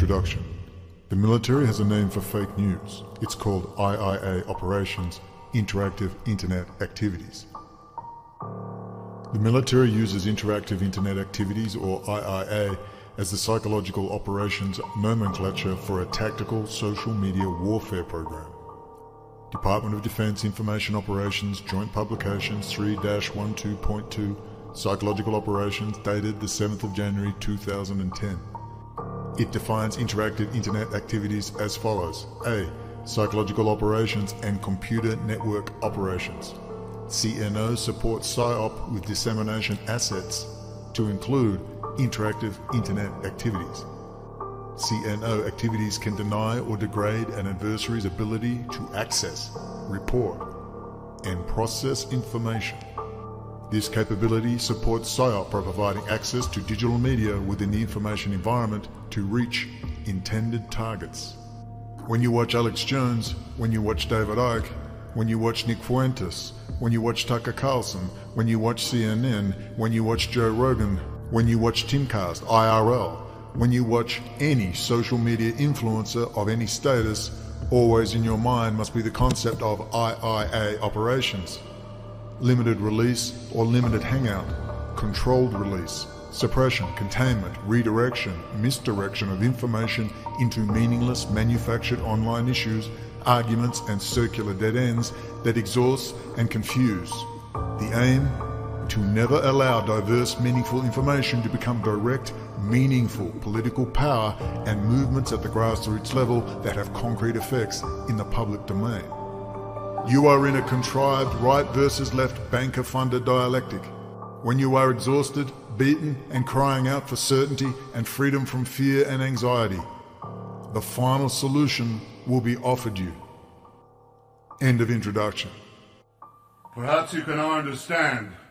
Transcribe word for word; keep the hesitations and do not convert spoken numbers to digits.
introduction. The military has a name for fake news. It's called I I A Operations, Interactive Internet Activities. The military uses interactive internet activities, or I I A, as the psychological operations nomenclature for a tactical social media warfare program. Department of Defense Information Operations Joint Publications three dash twelve point two, Psychological Operations, dated the seventh of January two thousand ten. It defines interactive internet activities as follows. A. Psychological operations and computer network operations. C N O supports PSYOP with dissemination assets to include interactive internet activities. C N O activities can deny or degrade an adversary's ability to access, report, and process information. This capability supports PSYOP by providing access to digital media within the information environment to reach intended targets. When you watch Alex Jones, when you watch David Icke, when you watch Nick Fuentes, when you watch Tucker Carlson, when you watch C N N, when you watch Joe Rogan, when you watch Timcast, I R L, when you watch any social media influencer of any status, always in your mind must be the concept of I I A operations. Limited release or limited hangout, controlled release, suppression, containment, redirection, misdirection of information into meaningless manufactured online issues, arguments and circular dead ends that exhaust and confuse. The aim? To never allow diverse, meaningful information to become direct, meaningful political power and movements at the grassroots level that have concrete effects in the public domain. You are in a contrived right versus left banker-funded dialectic. When you are exhausted, beaten, and crying out for certainty and freedom from fear and anxiety, the final solution will be offered you. End of introduction. Perhaps you can understand